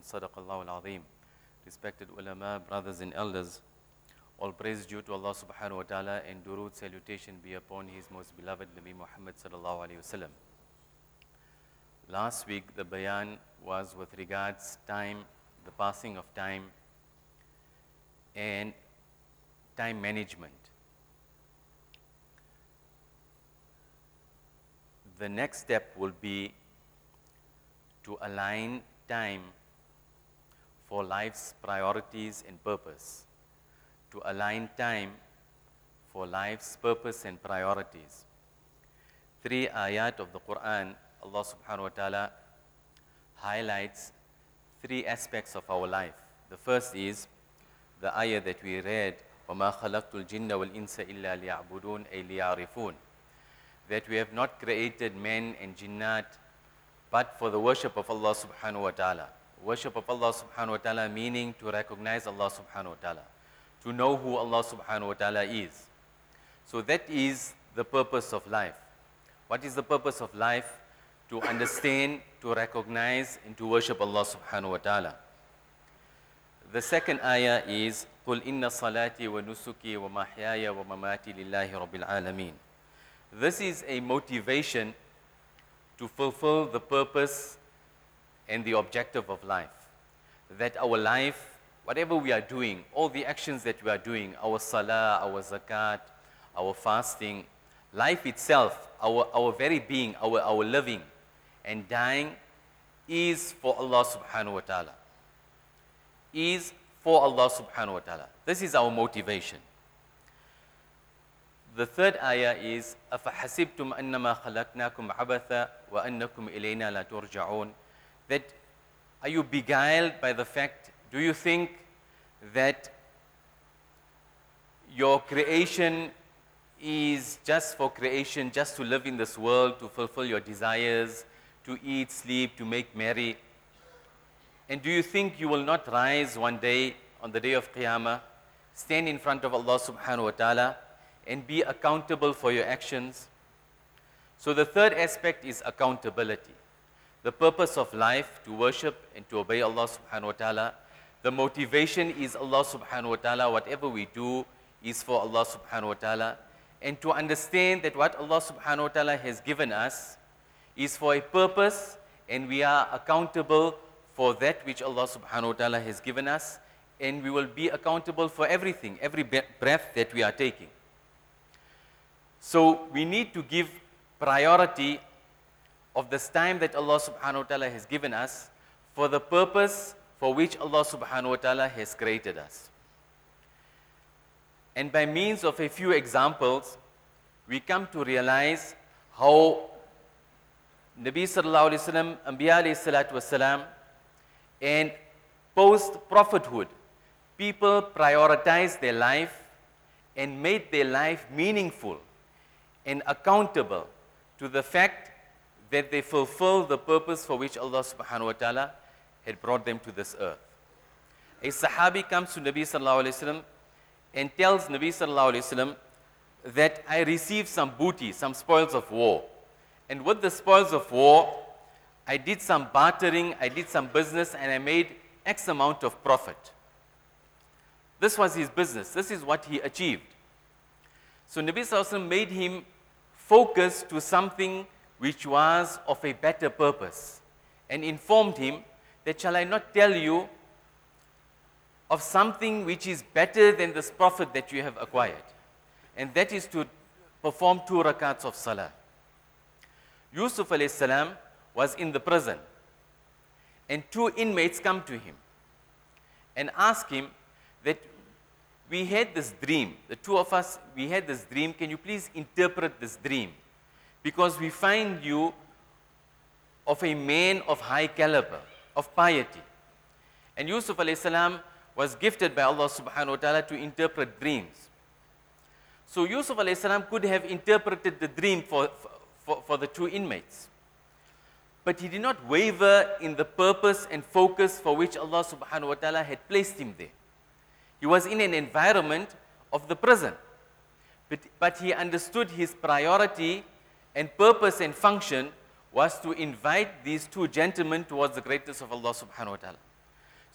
Sadaqallahu al-Azim. Respected ulama, brothers and elders, all praise due to Allah subhanahu wa ta'ala and durood salutation be upon His most beloved Nabi Muhammad sallallahu alayhi wa sallam. Last week the bayan was with regards time, the passing of time and time management. The next step will be to align time for life's priorities and purpose. To align time for life's purpose and priorities. 3 ayat of the Quran, Allah subhanahu wa ta'ala highlights 3 aspects of our life. The first is the ayah that we read, وَمَا خَلَقْتُ الْجِنَّ وَالْإِنسَ إِلَّا لِيَعْبُدُونَ أَيْ لِيَعْرِفُونَ. That we have not created men and jinnat but for the worship of Allah subhanahu wa ta'ala. Worship of Allah subhanahu wa ta'ala meaning to recognize Allah subhanahu wa ta'ala, to know who Allah subhanahu wa ta'ala is. So that is the purpose of life. What is the purpose of life? To understand, to recognize, and to worship Allah subhanahu wa ta'ala. The second ayah is قُلْ إِنَّ صَلَاتِي وَنُسُكِي وَمَحْيَايَ وَمَمَاتِي لِلَّهِ رَبِّ الْعَالَمِينَ. This is a motivation to fulfill the purpose and the objective of life. That our life, whatever we are doing, all the actions that we are doing, our salah, our zakat, our fasting, life itself, our very being, our living and dying is for Allah subhanahu wa ta'ala. Is for Allah subhanahu wa ta'ala. This is our motivation. The third ayah is أَفَحَسِبْتُمْ أَنَّمَا خَلَقْنَاكُمْ عَبَثًا وَأَنَّكُمْ إِلَيْنَا لَا تُرْجَعُونَ. That are you beguiled by the fact, do you think that your creation is just for creation, just to live in this world, to fulfill your desires, to eat, sleep, to make merry? And do you think you will not rise one day, on the day of Qiyamah, stand in front of Allah subhanahu wa ta'ala and be accountable for your actions? So the third aspect is accountability. The purpose of life, to worship and to obey Allah subhanahu wa ta'ala. The motivation is Allah subhanahu wa ta'ala. Whatever we do is for Allah subhanahu wa ta'ala. And to understand that what Allah subhanahu wa ta'ala has given us is for a purpose, and we are accountable for that which Allah subhanahu wa ta'ala has given us, and we will be accountable for everything, every breath that we are taking. So we need to give priority of this time that Allah subhanahu wa ta'ala has given us for the purpose for which Allah subhanahu wa ta'ala has created us. And by means of a few examples, we come to realize how Nabi sallallahu alayhi wa sallam, Anbiya alayhi salatu wasalam, and post-prophethood, people prioritized their life and made their life meaningful and accountable to the fact that they fulfill the purpose for which Allah subhanahu wa ta'ala had brought them to this earth. A Sahabi comes to Nabi sallallahu alayhi wa sallam and tells Nabi sallallahu alayhi wa sallam that I received some booty, some spoils of war. And with the spoils of war, I did some bartering, I did some business, and I made X amount of profit. This was his business. This is what he achieved. So Nabi sallallahu alayhi wa sallam made him focus to something which was of a better purpose, and informed him that, shall I not tell you of something which is better than this profit that you have acquired? And that is to perform 2 rakats of salah. Yusuf alayhi salam was in the prison, and 2 inmates come to him and ask him that we had this dream, the 2 of us, we had this dream, can you please interpret this dream? Because we find you of a man of high caliber, of piety. And Yusuf alayhi salam was gifted by Allah subhanahu wa ta'ala to interpret dreams. So Yusuf alayhi salam could have interpreted the dream for the 2 inmates. But he did not waver in the purpose and focus for which Allah subhanahu wa ta'ala had placed him there. He was in an environment of the prison. But he understood his priority and purpose and function was to invite these 2 gentlemen towards the greatness of Allah subhanahu wa ta'ala.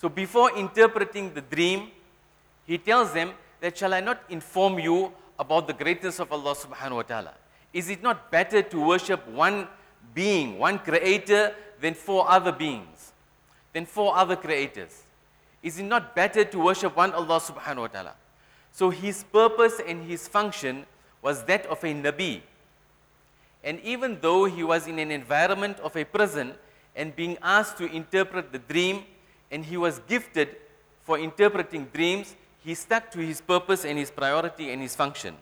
So before interpreting the dream, he tells them that, shall I not inform you about the greatness of Allah subhanahu wa ta'ala? Is it not better to worship one being, one creator, than 4 other beings, than 4 other creators? Is it not better to worship one Allah subhanahu wa ta'ala? So his purpose and his function was that of a Nabi. And even though he was in an environment of a prison and being asked to interpret the dream, and he was gifted for interpreting dreams, he stuck to his purpose and his priority and his function.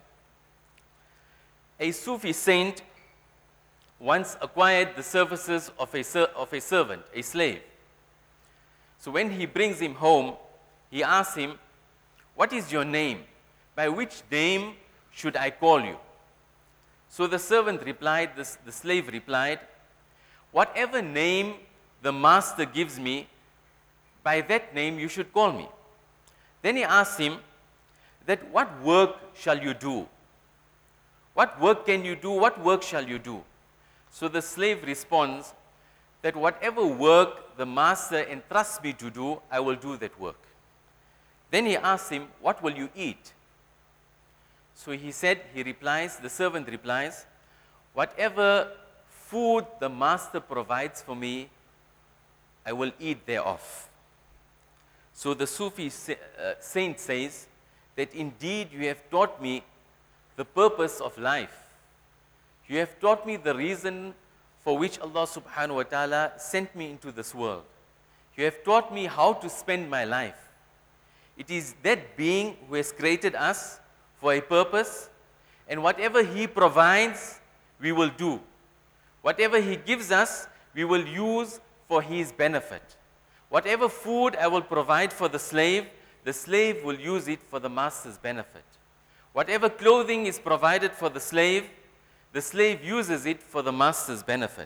A Sufi saint once acquired the services of a servant, a slave. So when he brings him home, he asks him, what is your name? By which name should I call you? So the servant replied, the slave replied, whatever name the master gives me, by that name you should call me. Then he asked him that, what work shall you do? What work can you do? What work shall you do? So the slave responds that whatever work the master entrusts me to do, I will do that work. Then he asks him, what will you eat? So he replies, the servant replies, whatever food the master provides for me, I will eat thereof. So the Sufi saint says that indeed you have taught me the purpose of life. You have taught me the reason for which Allah subhanahu wa ta'ala sent me into this world. You have taught me how to spend my life. It is that being who has created us for a purpose, and whatever he provides, we will do. Whatever he gives us, we will use for his benefit. Whatever food I will provide for the slave will use it for the master's benefit. Whatever clothing is provided for the slave uses it for the master's benefit.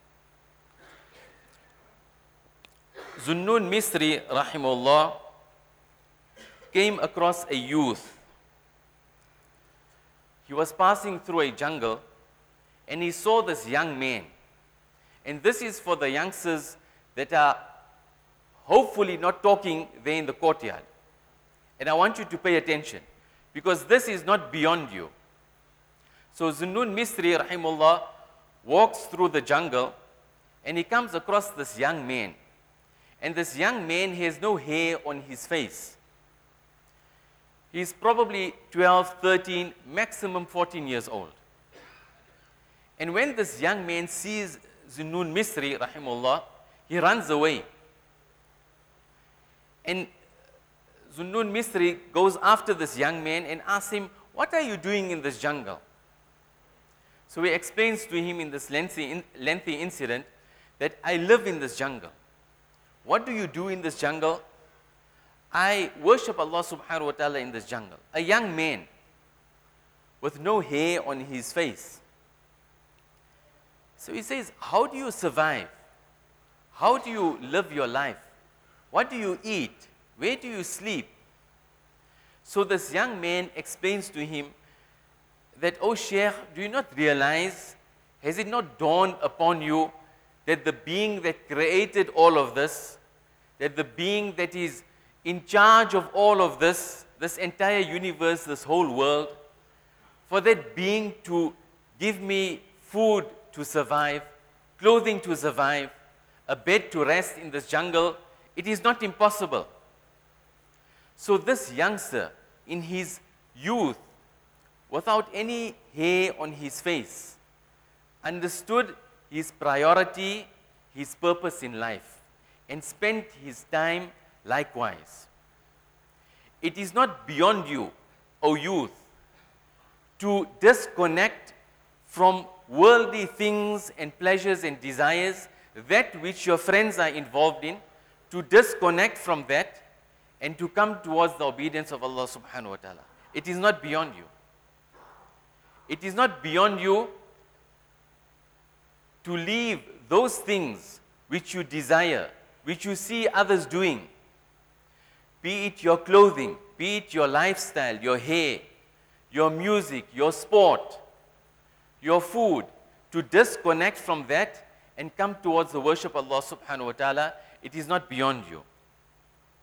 Zunnun Misri, rahimahullah, came across a youth. He was passing through a jungle and he saw this young man. And this is for the youngsters that are hopefully not talking there in the courtyard. And I want you to pay attention, because this is not beyond you. So Zunnun Misri, rahimahullah, walks through the jungle and he comes across this young man. And this young man has no hair on his face. He's probably 12, 13, maximum 14 years old. And when this young man sees Zunnun Misri, rahimahullah, he runs away. And Zunnun Misri goes after this young man and asks him, what are you doing in this jungle? So he explains to him in this lengthy incident that I live in this jungle. What do you do in this jungle? I worship Allah subhanahu wa ta'ala in this jungle. A young man with no hair on his face. So he says, how do you survive? How do you live your life? What do you eat? Where do you sleep? So this young man explains to him that, oh Shaykh, do you not realize, has it not dawned upon you that the being that created all of this, that the being that is in charge of all of this entire universe, this whole world, for that being to give me food to survive, clothing to survive, a bed to rest in this jungle, it is not impossible. So this youngster, in his youth, without any hair on his face, understood his priority, his purpose in life, and spent his time likewise. It is not beyond you, O youth, to disconnect from worldly things and pleasures and desires, that which your friends are involved in, to disconnect from that and to come towards the obedience of Allah subhanahu wa ta'ala. It is not beyond you. It is not beyond you to leave those things which you desire, which you see others doing, be it your clothing, be it your lifestyle, your hair, your music, your sport, your food, to disconnect from that and come towards the worship of Allah subhanahu wa ta'ala. It is not beyond you.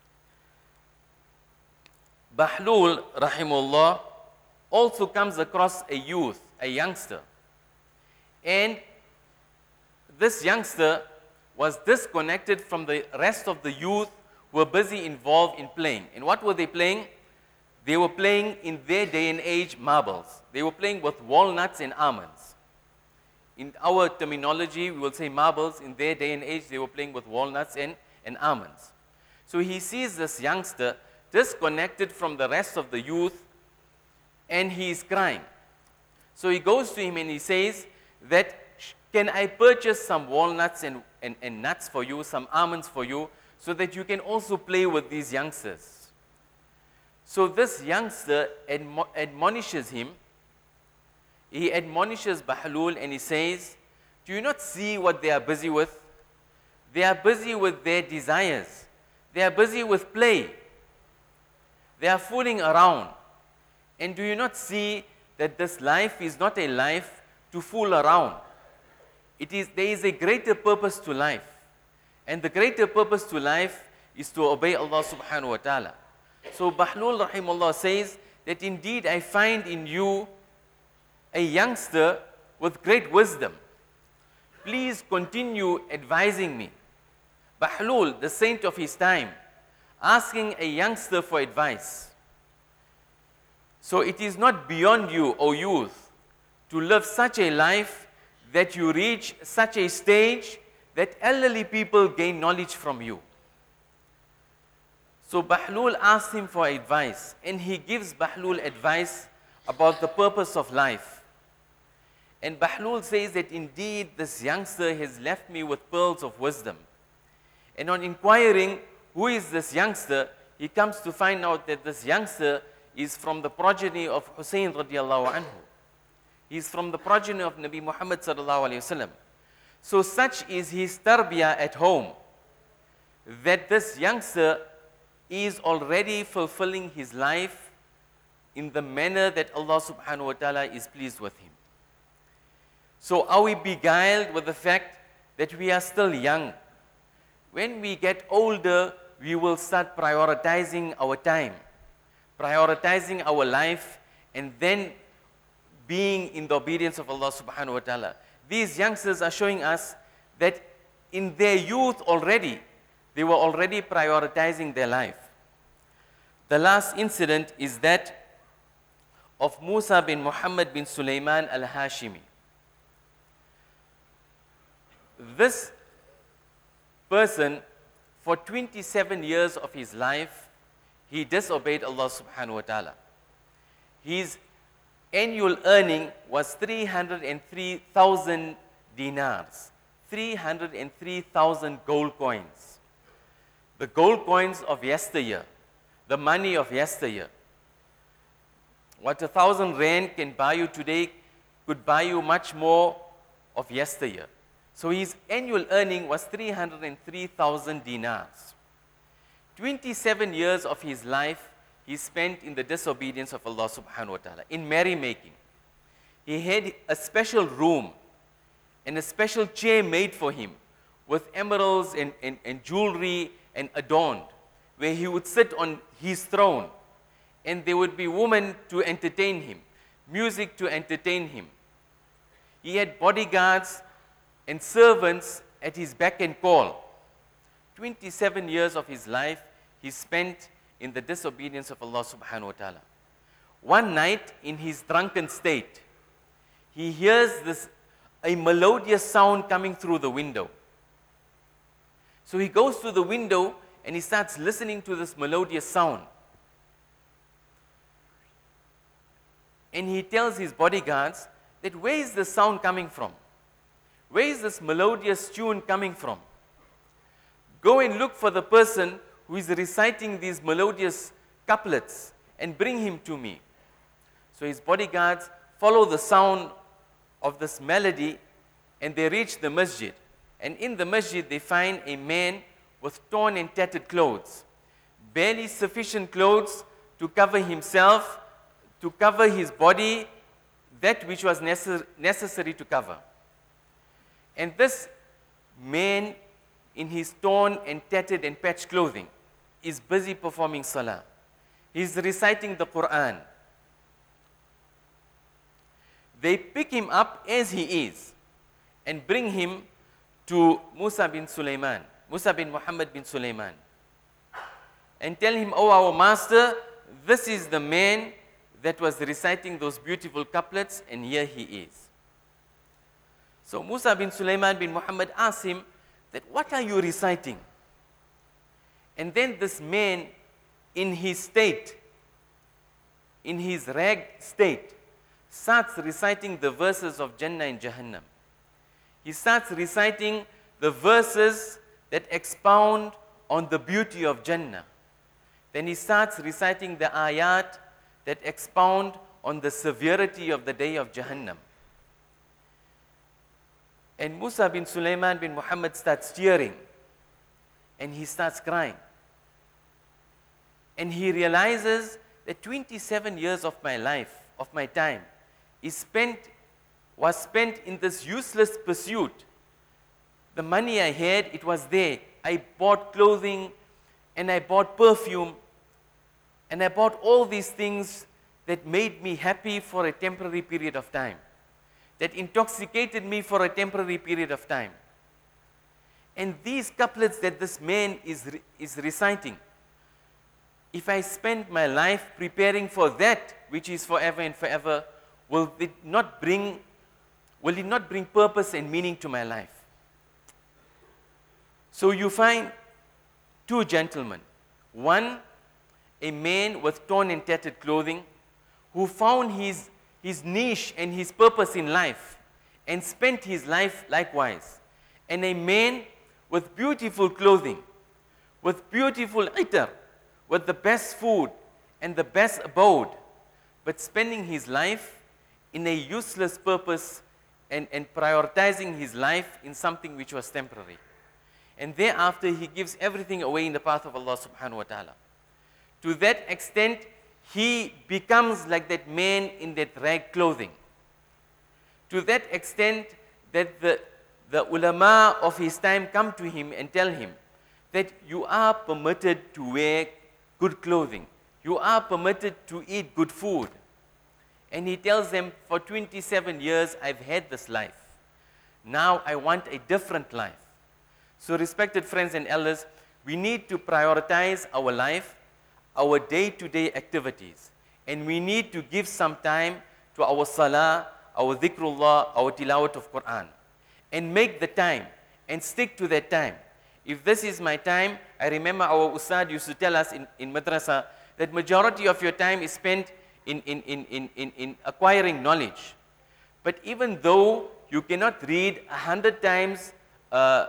Bahlul, rahimullah, also comes across a youth, a youngster. And this youngster was disconnected from the rest of the youth who were busy involved in playing. And what were they playing? They were playing, in their day and age, marbles. They were playing with walnuts and almonds. In our terminology, we will say marbles. In their day and age, they were playing with walnuts and almonds. So he sees this youngster disconnected from the rest of the youth, and he is crying. So he goes to him and he says that, can I purchase some walnuts and nuts for you, some almonds for you, so that you can also play with these youngsters? So this youngster admonishes him. He admonishes Bahlul and he says, do you not see what they are busy with? They are busy with their desires. They are busy with play. They are fooling around. And do you not see that this life is not a life to fool around? There is a greater purpose to life. And the greater purpose to life is to obey Allah subhanahu wa ta'ala. So Bahlul rahimahullah says that indeed I find in you a youngster with great wisdom. Please continue advising me. Bahlul, the saint of his time, asking a youngster for advice. So it is not beyond you, O youth, to live such a life that you reach such a stage that elderly people gain knowledge from you. So Bahlul asks him for advice, and he gives Bahlul advice about the purpose of life. And Bahlul says that indeed this youngster has left me with pearls of wisdom. And on inquiring who is this youngster, he comes to find out that this youngster is from the progeny of Hussein radiallahu anhu. He is from the progeny of Nabi Muhammad sallallahu alayhi wasallam. So such is his tarbiyah at home, that this youngster is already fulfilling his life in the manner that Allah subhanahu wa ta'ala is pleased with him. So are we beguiled with the fact that we are still young? When we get older, we will start prioritizing our time, prioritizing our life, and then being in the obedience of Allah subhanahu wa ta'ala. These youngsters are showing us that in their youth already, they were already prioritizing their life. The last incident is that of Musa bin Muhammad bin Sulaiman al-Hashimi. This person, for 27 years of his life, he disobeyed Allah subhanahu wa ta'ala. His annual earning was 303,000 dinars, 303,000 gold coins. The gold coins of yesteryear, the money of yesteryear. What 1,000 rand can buy you today could buy you much more of yesteryear. So his annual earning was 303,000 dinars. 27 years of his life he spent in the disobedience of Allah subhanahu wa ta'ala, in merrymaking. He had a special room and a special chair made for him with emeralds and jewelry and adorned, where he would sit on his throne, and there would be women to entertain him, music to entertain him. He had bodyguards and servants at his beck and call. 27 years of his life he spent in the disobedience of Allah subhanahu wa ta'ala. One night, in his drunken state, he hears a melodious sound coming through the window. So he goes to the window and he starts listening to this melodious sound. And he tells his bodyguards that, where is the sound coming from? Where is this melodious tune coming from? Go and look for the person who is reciting these melodious couplets and bring him to me. So his bodyguards follow the sound of this melody and they reach the masjid. And in the masjid they find a man with torn and tattered clothes, barely sufficient clothes to cover himself, to cover his body, that which was necessary to cover. And this man, in his torn and tattered and patched clothing, is busy performing salah. He's reciting the Quran. They pick him up as he is and bring him to Musa bin Sulaiman, Musa bin Muhammad bin Sulaiman, and tell him, "Oh, our master, this is the man that was reciting those beautiful couplets, and here he is." So Musa bin Sulaiman bin Muhammad asked him that, "What are you reciting?" And then this man, in his state, in his ragged state, starts reciting the verses of Jannah and Jahannam. He starts reciting the verses that expound on the beauty of Jannah. Then he starts reciting the ayat that expound on the severity of the day of Jahannam. And Musa bin Sulaiman bin Muhammad starts tearing, and he starts crying. And he realizes that 27 years of my life, of my time, was spent in this useless pursuit. The money I had, it was there. I bought clothing, and I bought perfume, and I bought all these things that made me happy for a temporary period of time, that intoxicated me for a temporary period of time. And these couplets that this man is reciting, if I spend my life preparing for that which is forever and forever, will it not bring purpose and meaning to my life? So you find two gentlemen. One, a man with torn and tattered clothing, who found his niche and his purpose in life and spent his life likewise. And a man with beautiful clothing, with beautiful itar, with the best food and the best abode, but spending his life in a useless purpose and prioritizing his life in something which was temporary. And thereafter he gives everything away in the path of Allah subhanahu wa ta'ala. To that extent, he becomes like that man in that rag clothing. To that extent that the ulama of his time come to him and tell him that you are permitted to wear good clothing. You are permitted to eat good food. And he tells them, for 27 years I've had this life. Now I want a different life. So respected friends and elders, we need to prioritize our life, our day-to-day activities. And we need to give some time to our salah, our dhikrullah, our tilawat of Quran. And make the time and stick to that time. If this is my time, I remember our ustad used to tell us in madrasa that majority of your time is spent in acquiring knowledge. But even though you cannot read 100 times La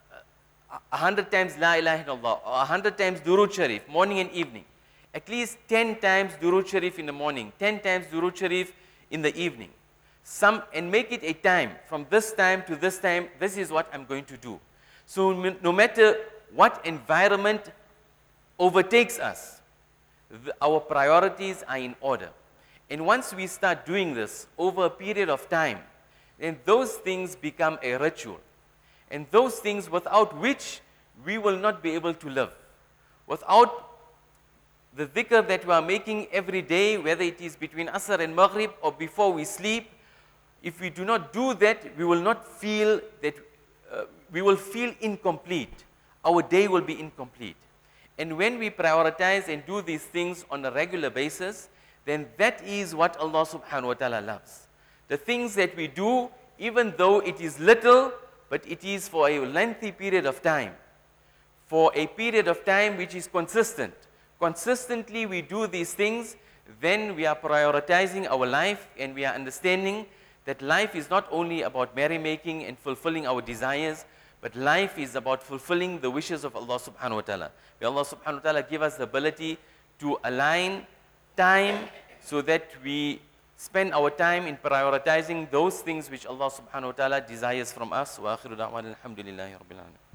ilaha illallah, or 100 times Durood Sharif, morning and evening, at least 10 times Durood Sharif in the morning, 10 times Durood Sharif in the evening. And make it a time, from this time to this time, this is what I'm going to do. So no matter what environment overtakes us, our priorities are in order. And once we start doing this over a period of time, then those things become a ritual. And those things without which we will not be able to live. Without the dhikr that we are making every day, whether it is between Asr and Maghrib or before we sleep, if we do not do that, we will not feel that, we will feel incomplete. Our day will be incomplete. And when we prioritize and do these things on a regular basis, then that is what Allah subhanahu wa ta'ala loves. The things that we do, even though it is little, but it is for a lengthy period of time. For a period of time which is consistent. Consistently we do these things, then we are prioritizing our life and we are understanding that life is not only about merrymaking and fulfilling our desires, but life is about fulfilling the wishes of Allah subhanahu wa ta'ala. May Allah subhanahu wa ta'ala give us the ability to align time so that we spend our time in prioritizing those things which Allah subhanahu wa ta'ala desires from us. Wa akhiru da'wana alhamdulillahi rabbil alamin.